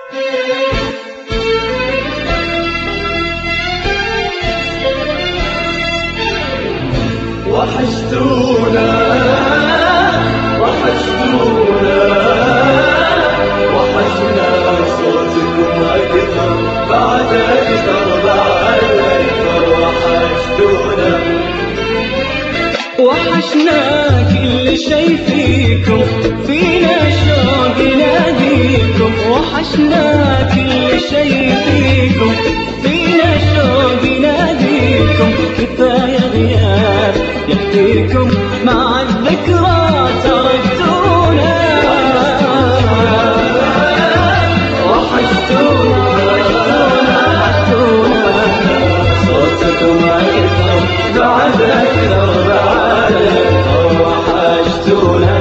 وحشتونا وحشتونا وحشنا صوتكم أكثر بعد أكثر وحشتونا وحشنا كل شي فيكم فينا شوق ناديكم وحشنا كل شي فيكم فينا شوق ناديكم كفاية غياب يحكيكم مع الذكرى تركتونا وحشتونا صوتكم أكثر بعد أكثر وحشتونا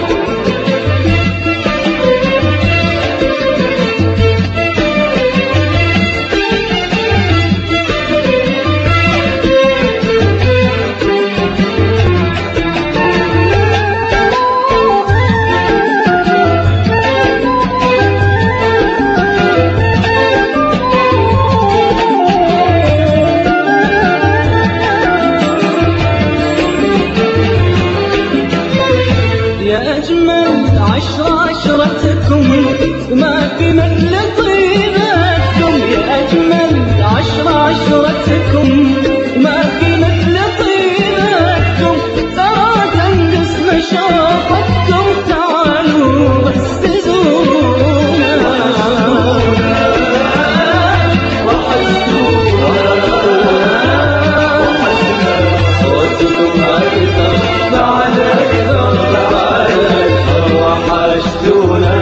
عشرتكم وما في مثل طيبتكم يا أجمل عشرتكم وما في مثل طيبتكم ترى تنقص مشاقتكم تعالوا بس تزورونا صوتكم أكثر بعد أكثر وحشتونا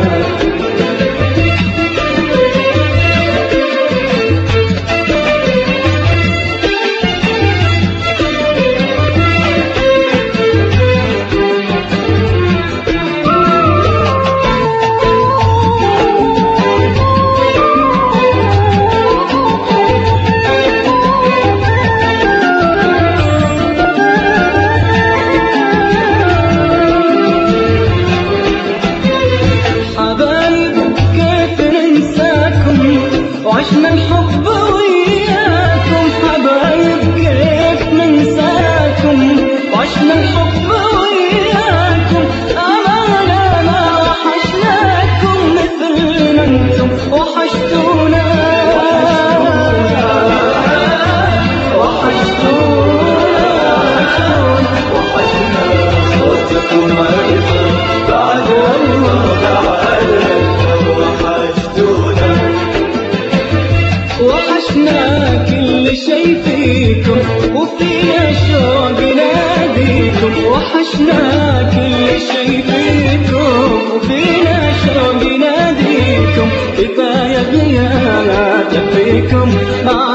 وعشنا الحب وياكم حبايب كيف ننساكم وعشنا الحب وياكم أمانة ما وحشناكم مثل ما انتم وحشتونا وحشنا صوتكم أكثر بعد وحشتونا وحشنا كل شي فيكم وفينا شوق ناديكم وحشنا كل شي فيكم وفينا شوق ناديكم كفاية غياب يكفيكم مع